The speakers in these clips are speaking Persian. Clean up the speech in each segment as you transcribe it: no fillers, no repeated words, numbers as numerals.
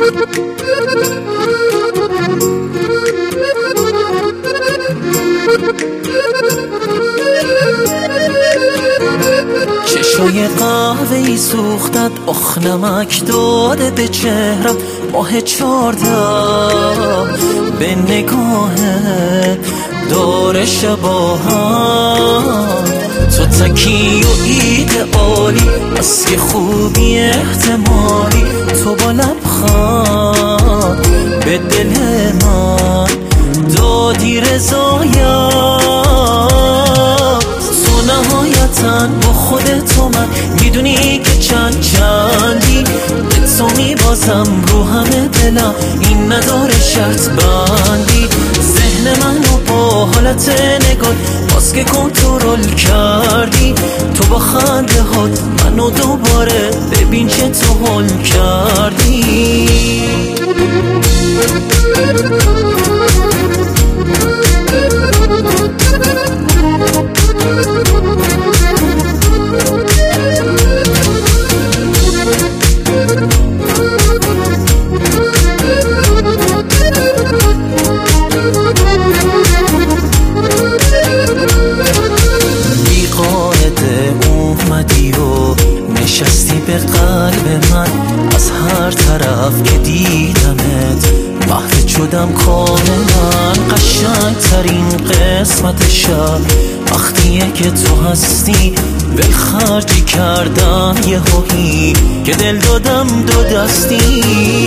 چشای قهوه‌ای سوختت، آخ نمک داده به چهرم ماه 14 به نگاهت داره شباهت. تو تکی و ایدئالی، از که خوبی احتمالی، تو با لبخند به دل من دادی رضایت. تو نهایتاً با خودت و من میدونی که چندی، به تو میبازم رو همه دلم، این نداره شرط بندی. ذهن منو با حالت نگاه باز که کنترل کردی، تو با خنده هات منو دوباره ببین چه تو حل کردی. نشستی به قلب من از هر طرف که دیدمت، محو شدم کاملا. قشنگ ترین قسمت شب وقتیه که تو هستی، ولخرجی کردم یه هایی که دل دادم دو دستی.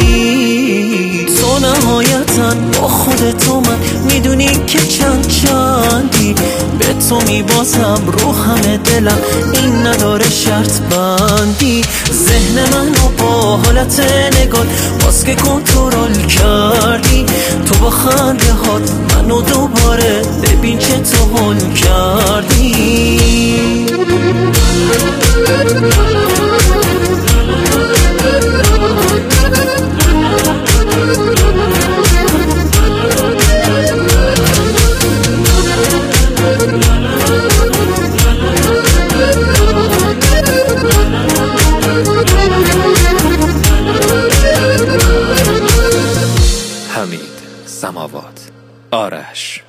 تو نهایتاً با خودت و من میدونی که چندی، به تو میبازم رو همه دلم، این نداره شرط بندی. ذهن منو با حالت نگاه باز که کنترل کردی، تو با خنده هات منو دوباره ببین چه تو حل کردی. حمید سماوات، آرش.